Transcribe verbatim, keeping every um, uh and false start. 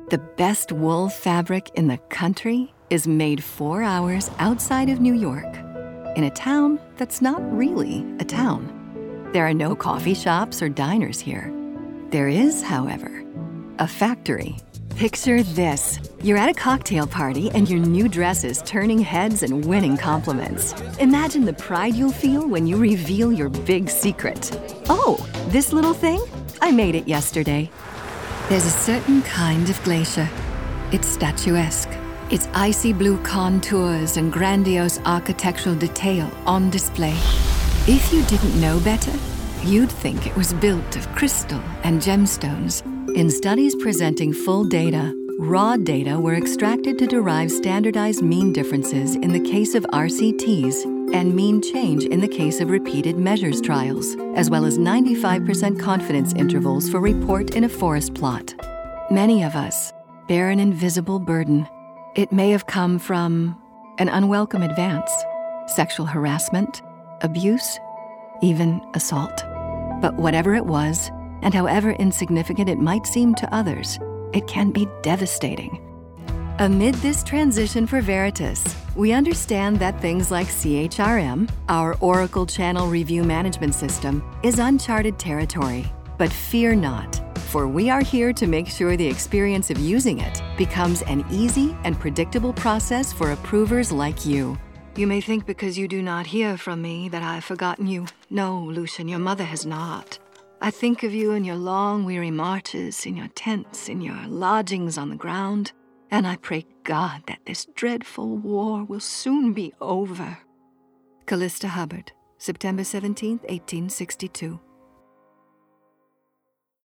The best wool fabric in the country is made four hours outside of New York, in a town that's not really a town. There are no coffee shops or diners here. There is, however, a factory. Picture this. You're at a cocktail party and your new dress is turning heads and winning compliments. Imagine the pride you'll feel when you reveal your big secret. Oh, this little thing? I made it yesterday. There's a certain kind of glacier. It's statuesque. Its icy blue contours and grandiose architectural detail on display. If you didn't know better, you'd think it was built of crystal and gemstones. In studies presenting full data, raw data were extracted to derive standardized mean differences in the case of R C Ts and mean change in the case of repeated measures trials, as well as ninety-five percent confidence intervals for report in a forest plot. Many of us bear an invisible burden. It may have come from an unwelcome advance, sexual harassment, abuse, even assault. But whatever it was, and however insignificant it might seem to others, it can be devastating. Amid this transition for Veritas, we understand that things like C H R M, our Oracle Channel Review Management System, is uncharted territory. But fear not, for we are here to make sure the experience of using it becomes an easy and predictable process for approvers like you. You may think because you do not hear from me that I have forgotten you. No, Lucian, your mother has not. I think of you in your long, weary marches, in your tents, in your lodgings on the ground, and I pray God that this dreadful war will soon be over. Callista Hubbard, September seventeenth, eighteen sixty-two.